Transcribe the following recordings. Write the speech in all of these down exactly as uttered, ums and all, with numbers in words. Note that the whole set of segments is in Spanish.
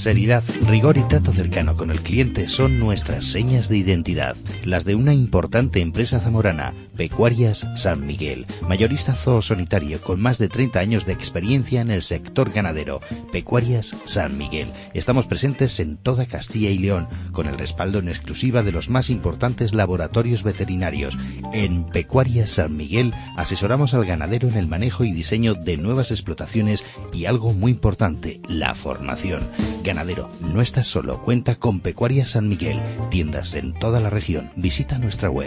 Seriedad, rigor y trato cercano con el cliente son nuestras señas de identidad, las de una importante empresa zamorana, Pecuarias San Miguel, mayorista zoosanitario con más de treinta años de experiencia en el sector ganadero. Pecuarias San Miguel. Estamos presentes en toda Castilla y León, con el respaldo en exclusiva de los más importantes laboratorios veterinarios. En Pecuarias San Miguel asesoramos al ganadero en el manejo y diseño de nuevas explotaciones y algo muy importante, la formación. Ganadero, no estás solo, cuenta con Pecuarias San Miguel, tiendas en toda la región. Visita nuestra web.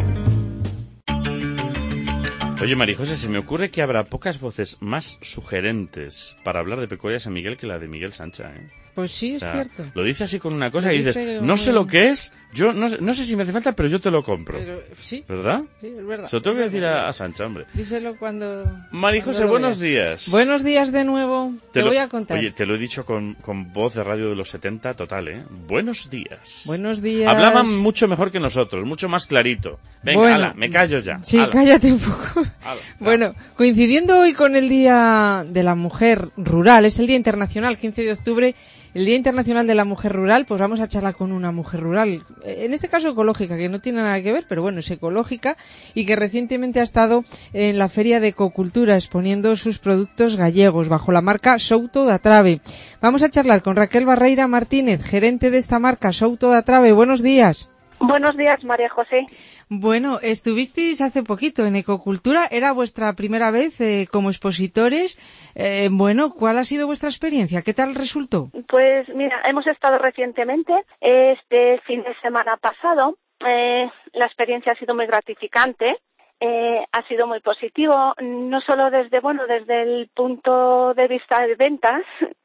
Oye, María José, se me ocurre que habrá pocas voces más sugerentes para hablar de Pecuarias San Miguel que la de Miguel Sancha, ¿eh? Pues sí, es o sea, cierto. Lo dice así con una cosa Lo y dices, dice no muy... sé lo que es, yo no, no sé si me hace falta, pero yo te lo compro. Pero, sí. ¿Verdad? Sí, es verdad. Se lo tengo que decir a, a Sancha, hombre. Díselo cuando... María José, buenos días. Buenos días de nuevo. Te, te lo, voy a contar. Oye, te lo he dicho con, con voz de radio de los setenta total, ¿eh? Buenos días. Buenos días. Hablaban mucho mejor que nosotros, mucho más clarito. Venga, bueno, ala, me callo ya. Sí, ala. cállate un poco. Ala, bueno, coincidiendo hoy con el Día de la Mujer Rural, es el Día Internacional, quince de octubre, el Día Internacional de la Mujer Rural, pues vamos a charlar con una mujer rural, en este caso ecológica, que no tiene nada que ver, pero bueno, es ecológica y que recientemente ha estado en la Feria de Ecocultura exponiendo sus productos gallegos bajo la marca Souto da Trave. Vamos a charlar con Raquel Barreira Martínez, gerente de esta marca Souto da Trave. Buenos días. Buenos días, María José. Bueno, estuvisteis hace poquito en Ecocultura, era vuestra primera vez eh, como expositores. Eh, bueno, ¿cuál ha sido vuestra experiencia? ¿Qué tal resultó? Pues mira, hemos estado recientemente, este fin de semana pasado. Eh, la experiencia ha sido muy gratificante. Eh, ha sido muy positivo, no solo desde, bueno, desde el punto de vista de ventas,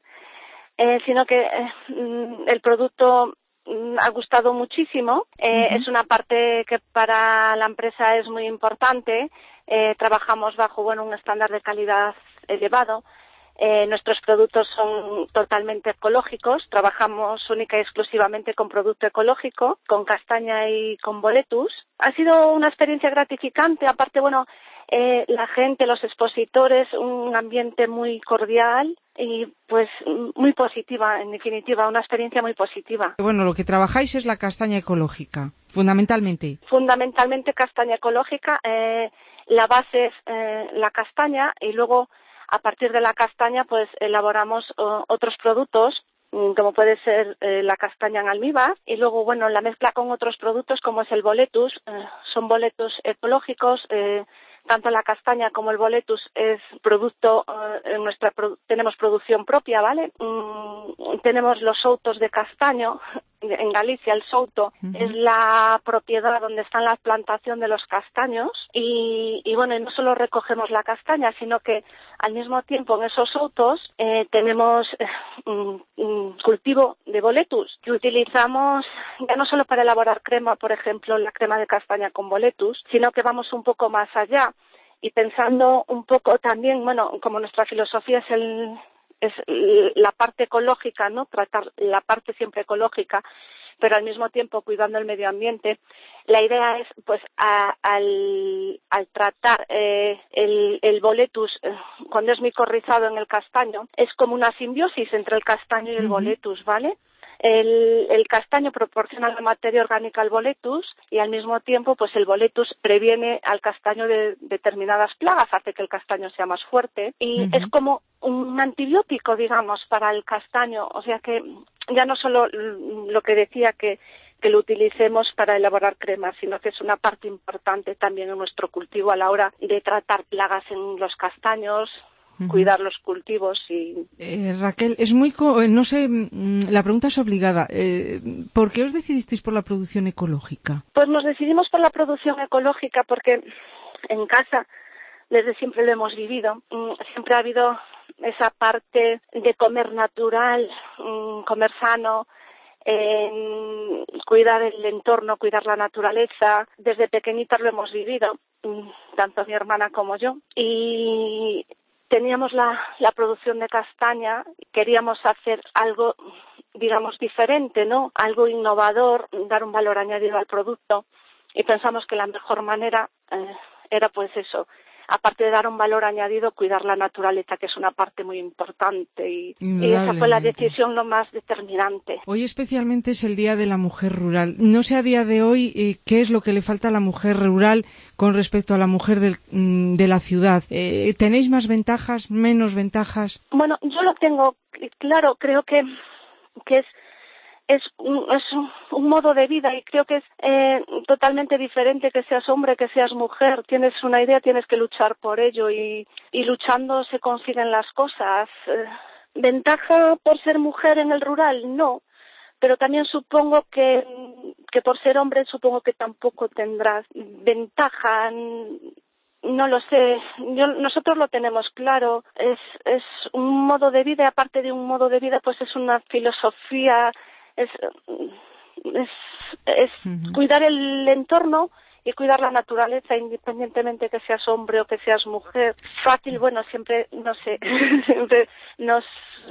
eh, sino que eh, el producto ha gustado muchísimo. Eh, uh-huh. Es una parte que para la empresa es muy importante. Eh, trabajamos bajo, bueno, un estándar de calidad elevado. Eh, nuestros productos son totalmente ecológicos. Trabajamos única y exclusivamente con producto ecológico, con castaña y con boletus. Ha sido una experiencia gratificante. Aparte, bueno, eh, la gente, los expositores, un ambiente muy cordial y pues muy positiva, en definitiva, una experiencia muy positiva. Bueno, lo que trabajáis es la castaña ecológica, fundamentalmente. Fundamentalmente castaña ecológica. Eh, la base es eh, la castaña y luego a partir de la castaña pues elaboramos uh, otros productos como puede ser eh, la castaña en almíbar y luego bueno la mezcla con otros productos como es el boletus. Eh, son boletus ecológicos. Eh, tanto la castaña como el boletus es producto, eh, en nuestra pro- tenemos producción propia, ¿vale? Mm, tenemos los soutos de castaño. En Galicia el souto uh-huh. es la propiedad donde está la plantación de los castaños y, y bueno, y no solo recogemos la castaña, sino que al mismo tiempo en esos soutos eh, tenemos eh, un, un cultivo de boletus que utilizamos ya no solo para elaborar crema, por ejemplo, la crema de castaña con boletus, sino que vamos un poco más allá y pensando un poco también, bueno, como nuestra filosofía es el es la parte ecológica, ¿no? Tratar la parte siempre ecológica, pero al mismo tiempo cuidando el medio ambiente. La idea es, pues, a, al, al tratar eh, el, el boletus, eh, cuando es micorrizado en el castaño, es como una simbiosis entre el castaño y el uh-huh. boletus, ¿vale? El, el castaño proporciona la materia orgánica al boletus y al mismo tiempo pues el boletus previene al castaño de determinadas plagas, hace que el castaño sea más fuerte y uh-huh. es como un antibiótico, digamos, para el castaño. O sea que ya no solo lo que decía que, que lo utilicemos para elaborar cremas, sino que es una parte importante también en nuestro cultivo a la hora de tratar plagas en los castaños, cuidar los cultivos y... Eh, Raquel, es muy... Co- no sé, la pregunta es obligada. Eh, ¿Por qué os decidisteis por la producción ecológica? Pues nos decidimos por la producción ecológica porque en casa desde siempre lo hemos vivido. Siempre ha habido esa parte de comer natural, comer sano, eh, cuidar el entorno, cuidar la naturaleza. Desde pequeñitas lo hemos vivido, tanto mi hermana como yo. Y teníamos la, la producción de castaña, queríamos hacer algo, digamos, diferente, ¿no? Algo innovador, dar un valor añadido al producto y pensamos que la mejor manera eh, era pues eso, aparte de dar un valor añadido, cuidar la naturaleza, que es una parte muy importante, y, y esa fue la decisión lo más determinante. Hoy especialmente es el Día de la Mujer Rural. No sé a día de hoy eh, qué es lo que le falta a la mujer rural con respecto a la mujer del, de la ciudad. Eh, ¿Tenéis más ventajas, menos ventajas? Bueno, yo lo tengo claro, creo que, que es Es un, es un modo de vida, y creo que es eh, totalmente diferente que seas hombre, que seas mujer. Tienes una idea, tienes que luchar por ello, y, y luchando se consiguen las cosas. Eh, ¿Ventaja por ser mujer en el rural? No, pero también supongo que, que por ser hombre supongo que tampoco tendrás ventaja. No lo sé, Yo, nosotros lo tenemos claro, es, es un modo de vida, y aparte de un modo de vida, pues es una filosofía. Es, es, es uh-huh. cuidar el entorno y cuidar la naturaleza, independientemente que seas hombre o que seas mujer. Fácil, bueno, siempre, no sé, siempre nos...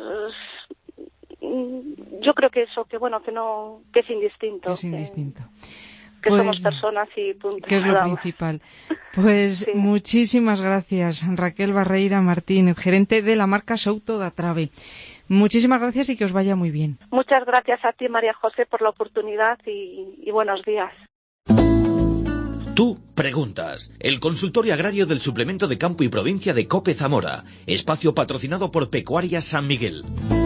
Yo creo que eso, que bueno, que no, que es indistinto. Que es indistinto. Que, pues, que somos personas y punto. Que es lo principal. Pues sí. Muchísimas gracias, Raquel Barreira Martínez, gerente de la marca Souto da Trave. Muchísimas gracias y que os vaya muy bien. Muchas gracias a ti, María José, por la oportunidad y, y buenos días. Tú preguntas. El consultorio agrario del suplemento de campo y provincia de COPE Zamora. Espacio patrocinado por Pecuarias San Miguel.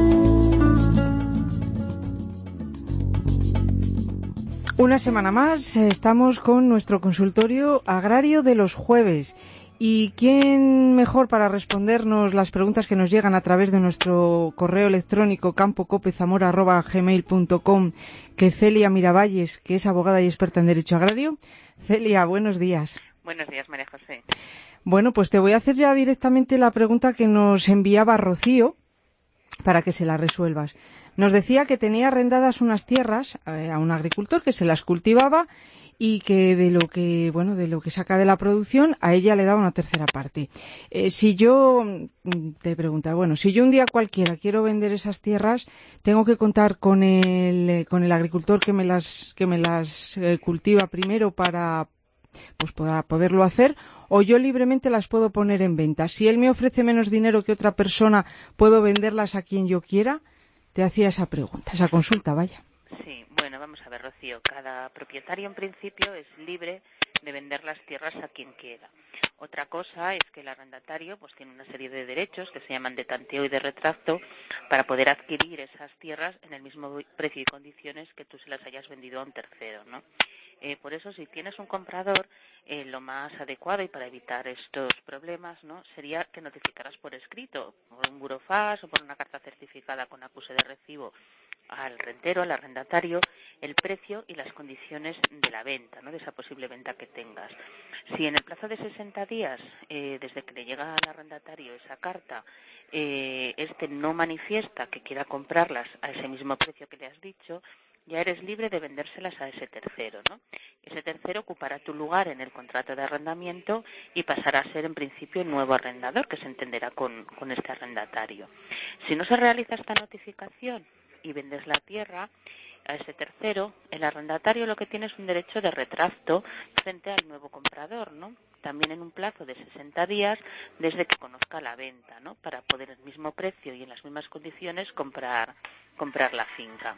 Una semana más estamos con nuestro consultorio agrario de los jueves. ¿Y quién mejor para respondernos las preguntas que nos llegan a través de nuestro correo electrónico campocopezamora arroba gmail punto com que Celia Miravalles, que es abogada y experta en Derecho Agrario? Celia, buenos días. Buenos días, María José. Bueno, pues te voy a hacer ya directamente la pregunta que nos enviaba Rocío para que se la resuelvas. Nos decía que tenía arrendadas unas tierras eh, a un agricultor que se las cultivaba y que de lo que, bueno, de lo que saca de la producción a ella le da una tercera parte. Eh, si yo, te pregunto, bueno, si yo un día cualquiera quiero vender esas tierras, ¿tengo que contar con el, con el agricultor que me las, que me las eh, cultiva primero para, pues para poderlo hacer? ¿O yo libremente las puedo poner en venta? Si él me ofrece menos dinero que otra persona, ¿puedo venderlas a quien yo quiera? Te hacía esa pregunta, esa consulta, vaya. Sí, bueno, vamos a ver, Rocío. Cada propietario, en principio, es libre de vender las tierras a quien quiera. Otra cosa es que el arrendatario pues tiene una serie de derechos que se llaman de tanteo y de retracto para poder adquirir esas tierras en el mismo precio y condiciones que tú se las hayas vendido a un tercero, ¿no? Eh, por eso, si tienes un comprador, eh, lo más adecuado y para evitar estos problemas, ¿no?, sería que notificaras por escrito, por un burofax o por una carta certificada con acuse de recibo al rentero, al arrendatario, el precio y las condiciones de la venta, ¿no?, de esa posible venta que tengas. Si en el plazo de sesenta días, eh, desde que le llega al arrendatario esa carta, eh, este no manifiesta que quiera comprarlas a ese mismo precio que le has dicho, ya eres libre de vendérselas a ese tercero, ¿no? Ese tercero ocupará tu lugar en el contrato de arrendamiento y pasará a ser, en principio, el nuevo arrendador, que se entenderá con, con este arrendatario. Si no se realiza esta notificación y vendes la tierra a ese tercero, el arrendatario lo que tiene es un derecho de retracto frente al nuevo comprador, ¿no? También en un plazo de sesenta días desde que conozca la venta, ¿no?, para poder el mismo precio y en las mismas condiciones comprar, comprar la finca.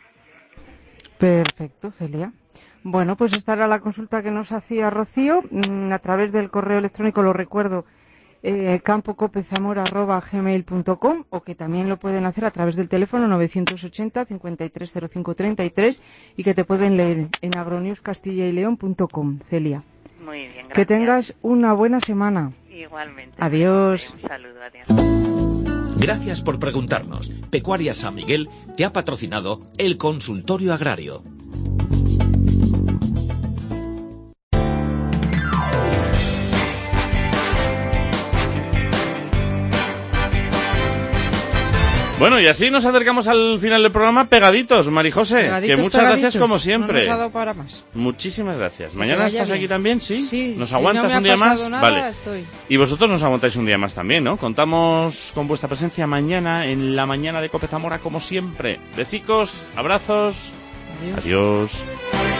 Perfecto, Celia. Bueno, pues esta era la consulta que nos hacía Rocío a través del correo electrónico, lo recuerdo, eh, campocopezamora arroba gmail punto com, o que también lo pueden hacer a través del teléfono novecientos ochenta, cincuenta y tres cero cinco treinta y tres y que te pueden leer en agronews castilla y león punto com. Celia. Muy bien, gracias. Que tengas una buena semana. Igualmente. Adiós. Un saludo, adiós. Gracias por preguntarnos. Pecuarias San Miguel te ha patrocinado el consultorio agrario. Bueno, y así nos acercamos al final del programa pegaditos, Marijose, pegaditos, que muchas pegaditos. Gracias como siempre. No nos ha dado para más. Muchísimas gracias. Que ¿Mañana estás bien. aquí también? ¿Sí? Sí. ¿Nos si aguantas no me un día ha más? Nada, vale. Estoy. Y vosotros nos aguantáis un día más también, ¿no? Contamos con vuestra presencia mañana en la mañana de COPE Zamora como siempre. Besicos, abrazos. Adiós. Adiós.